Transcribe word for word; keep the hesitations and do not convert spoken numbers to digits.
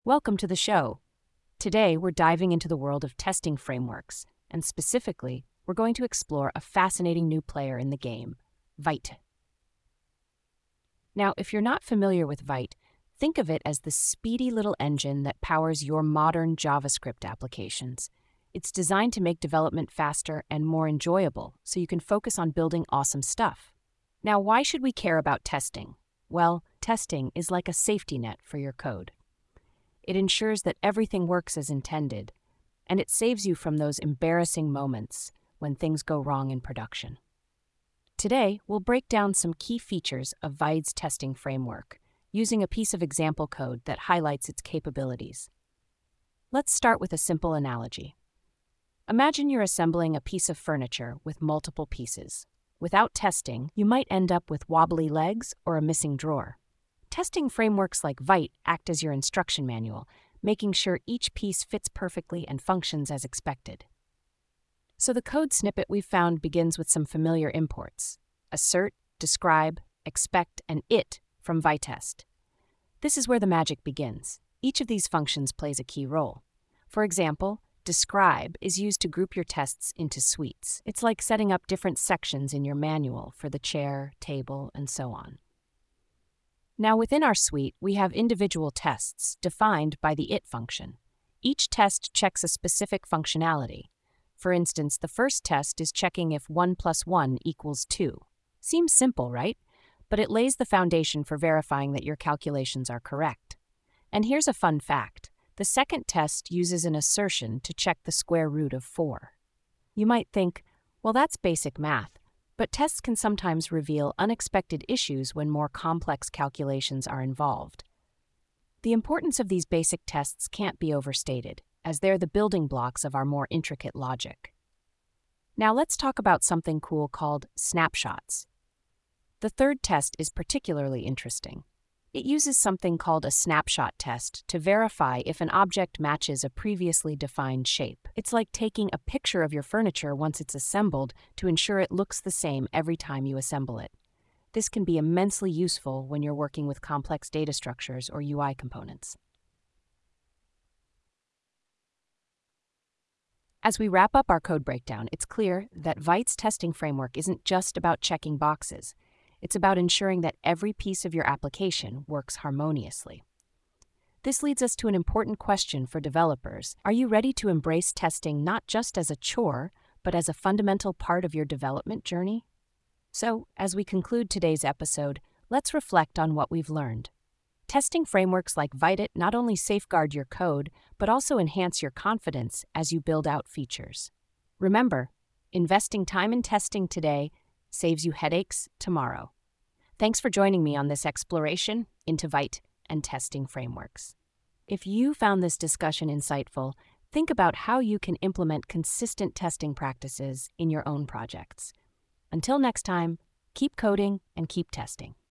Welcome to the show. Today, we're diving into the world of testing frameworks, and specifically, we're going to explore a fascinating new player in the game, Vite. Now, if you're not familiar with Vite, think of it as the speedy little engine that powers your modern JavaScript applications. It's designed to make development faster and more enjoyable, so you can focus on building awesome stuff. Now, why should we care about testing? Well, testing is like a safety net for your code. It ensures that everything works as intended, and it saves you from those embarrassing moments when things go wrong in production. Today, we'll break down some key features of Vite's testing framework, using a piece of example code that highlights its capabilities. Let's start with a simple analogy. Imagine you're assembling a piece of furniture with multiple pieces. Without testing, you might end up with wobbly legs or a missing drawer. Testing frameworks like Vite act as your instruction manual, making sure each piece fits perfectly and functions as expected. So the code snippet we've found begins with some familiar imports: assert, describe, expect, and it from Vitest. This is where the magic begins. Each of these functions plays a key role. For example, describe is used to group your tests into suites. It's like setting up different sections in your manual for the chair, table, and so on. Now, within our suite, we have individual tests defined by the it function. Each test checks a specific functionality. For instance, the first test is checking if one plus one equals two. Seems simple, right? But it lays the foundation for verifying that your calculations are correct. And here's a fun fact. The second test uses an assertion to check the square root of four. You might think, well, that's basic math. But tests can sometimes reveal unexpected issues when more complex calculations are involved. The importance of these basic tests can't be overstated, as they're the building blocks of our more intricate logic. Now let's talk about something cool called snapshots. The third test is particularly interesting. It uses something called a snapshot test to verify if an object matches a previously defined shape. It's like taking a picture of your furniture once it's assembled to ensure it looks the same every time you assemble it. This can be immensely useful when you're working with complex data structures or U I components. As we wrap up our code breakdown, it's clear that Vite's testing framework isn't just about checking boxes. It's about ensuring that every piece of your application works harmoniously. This leads us to an important question for developers. Are you ready to embrace testing not just as a chore, but as a fundamental part of your development journey? So, as we conclude today's episode, let's reflect on what we've learned. Testing frameworks like Vite not only safeguard your code, but also enhance your confidence as you build out features. Remember, investing time in testing today saves you headaches tomorrow. Thanks for joining me on this exploration into Vite and testing frameworks. If you found this discussion insightful, think about how you can implement consistent testing practices in your own projects. Until next time, keep coding and keep testing.